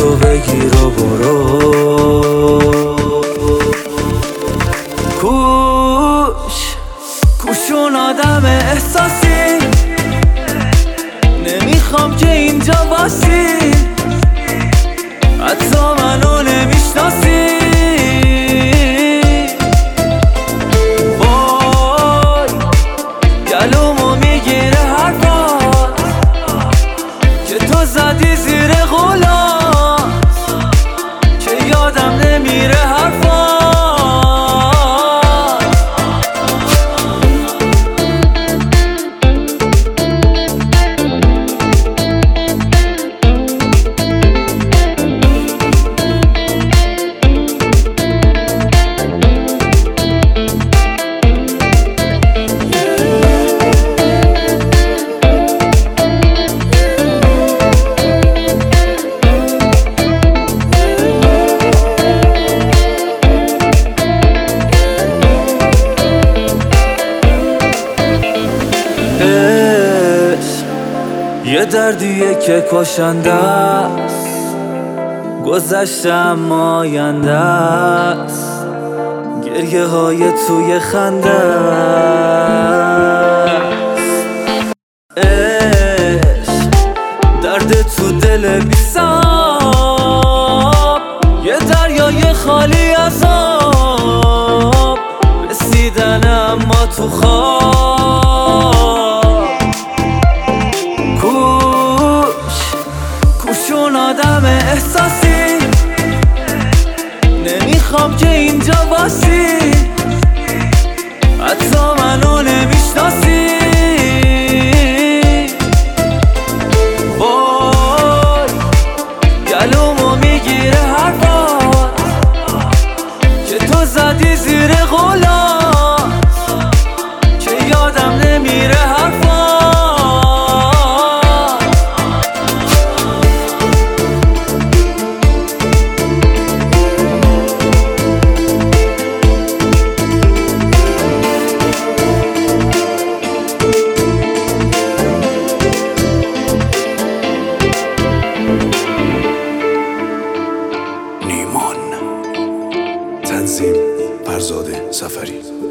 تو بگیر و برو. کوشون آدم احساسی، نمیخوام که اینجا باشی، حتی منو نمیشناسی. وای گلومو میگیره حرفات که تو زدی زیر غولات، که یادم نمیره حرفات. یه دردیه که کشنده است، گذشتم آینده است، گریه های توی خنده است. عشق درد تو دل بی‌حساب، یه دریای خالی از آب، رسیدن اما تو خواب. کوشون آدم احساسی، نمیخوام که اینجا باشی، حتی منو نمیشناسی. وای گلومو میگیره حرفات که تو زدی زیر غولات، که یادم نمیره حرفات. تنظیم فرزاد سفری.